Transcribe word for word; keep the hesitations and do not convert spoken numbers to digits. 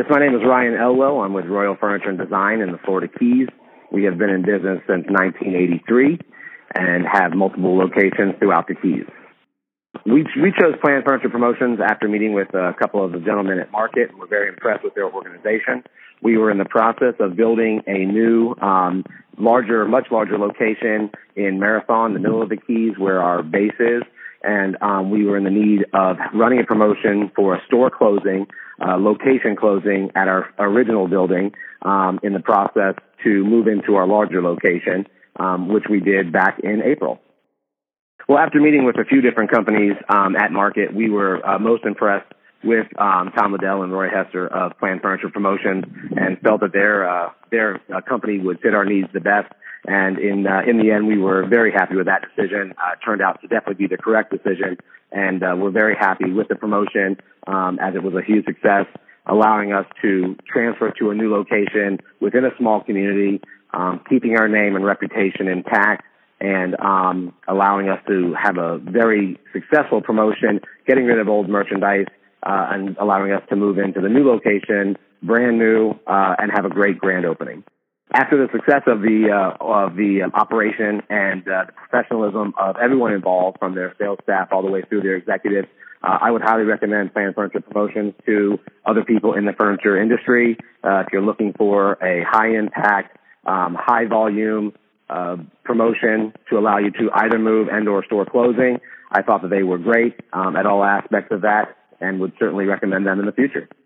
Yes, my name is Ryan Elwell. I'm with Royal Furniture and Design in the Florida Keys. We have been in business since nineteen eighty-three and have multiple locations throughout the Keys. We, we chose Planned Furniture Promotions after meeting with a couple of the gentlemen at Market. We're very impressed with their organization. We were in the process of building a new, um, larger, much larger location in Marathon, the middle of the Keys, where our base is. And um, we were in the need of running a promotion for a store closing, uh, location closing at our original building um, in the process to move into our larger location, um, which we did back in April. Well, after meeting with a few different companies um, at Market, we were uh, most impressed with um, Tom Liddell and Roy Hester of Planned Furniture Promotions, and felt that their uh, their uh, company would fit our needs the best. And in uh, in the end, we were very happy with that decision. Uh, it turned out to definitely be the correct decision, and uh, we're very happy with the promotion um, as it was a huge success, allowing us to transfer to a new location within a small community, um, keeping our name and reputation intact, and um, allowing us to have a very successful promotion, getting rid of old merchandise, uh, and allowing us to move into the new location, brand new, uh, and have a great grand opening. After the success of the uh, of the um, operation and uh, the professionalism of everyone involved, from their sales staff all the way through their executives, uh, I would highly recommend Planned Furniture Promotions to other people in the furniture industry. Uh, if you're looking for a high-impact, um, high-volume uh, promotion to allow you to either move and or store closing, I thought that they were great um, at all aspects of that, and would certainly recommend them in the future.